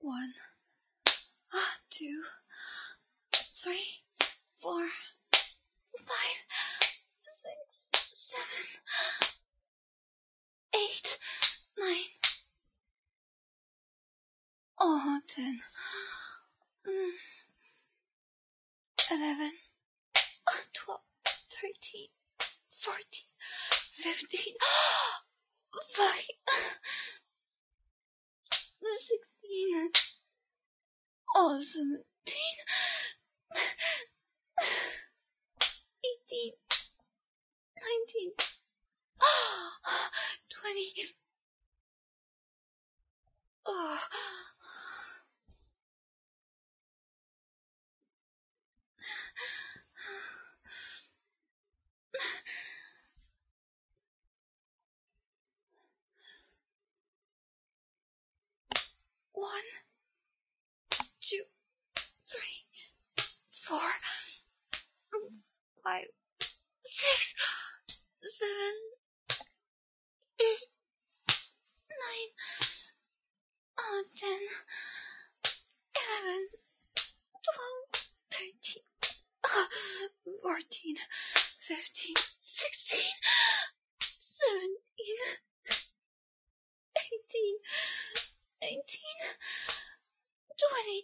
1, 2, 3, 4, 5, 6, 7, 8, 9, 10, 11, 12, 13, 14, 15, 16, 17, 18, 19, 20. One, 2, 3, 4, 5, 6, 7, 8, 9, 10, 11, 12, 13, 14, 15, 16, 17, 18, 19, 20.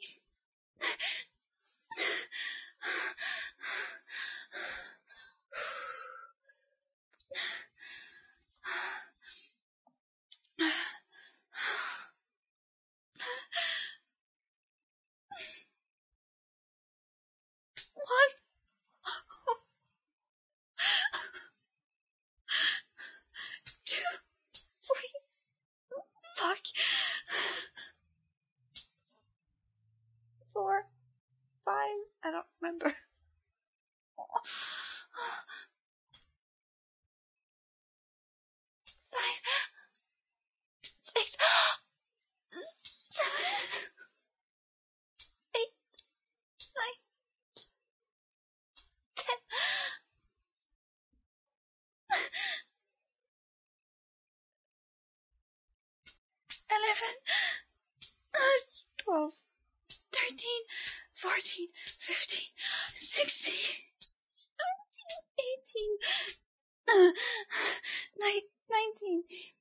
I don't remember. 5, 6, 7, 8, 9, 10, 11, 12, 13, 14, 15, 16, 17, 18, 19,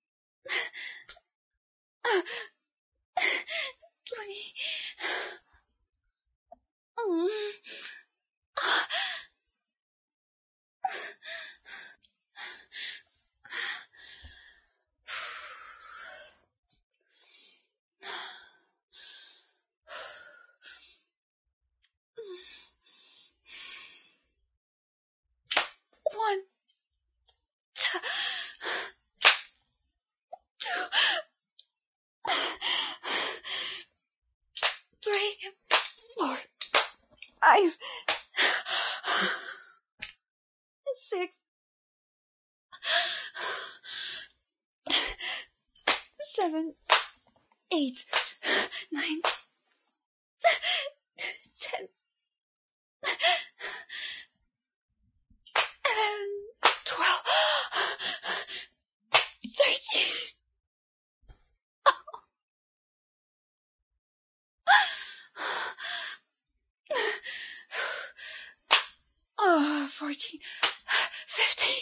20. One, 2, 3, 4, 5, 6, 7, 8, 9, 10, 11, 12, 13. 14, 15,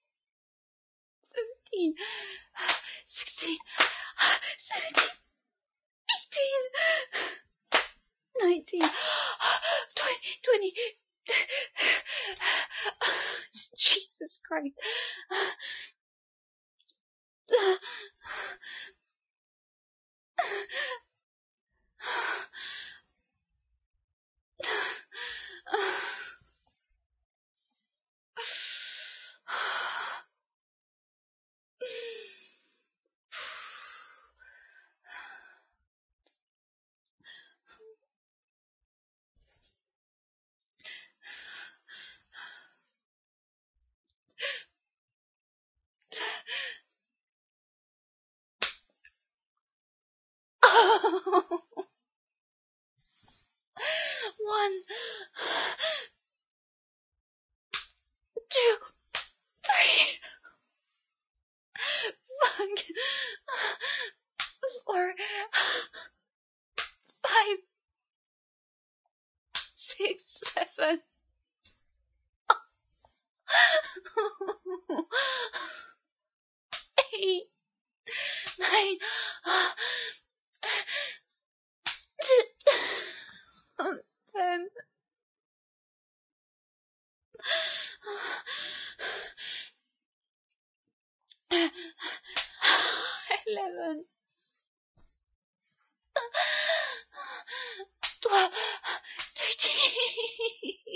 15, 16, 17, 18, 19, 20. Jesus Christ. One, 2, 3, 4, 11, 12, 13,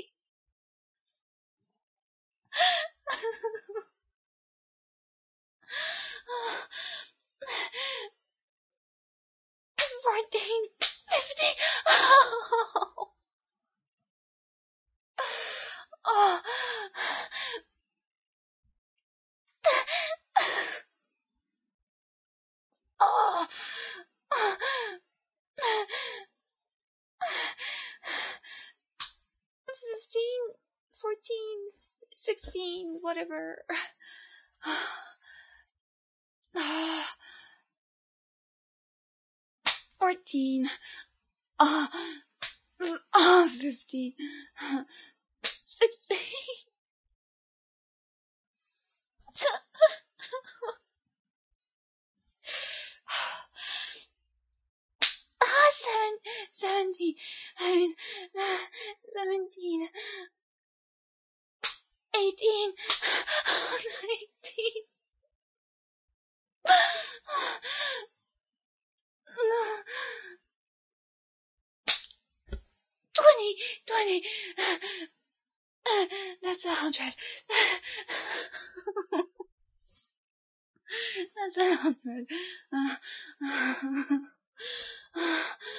14, 15. Oh. Oh. 15, 14, 16, whatever. 14. 15. 16. 17, 17, 18, 19, 20. That's 100. That's 100.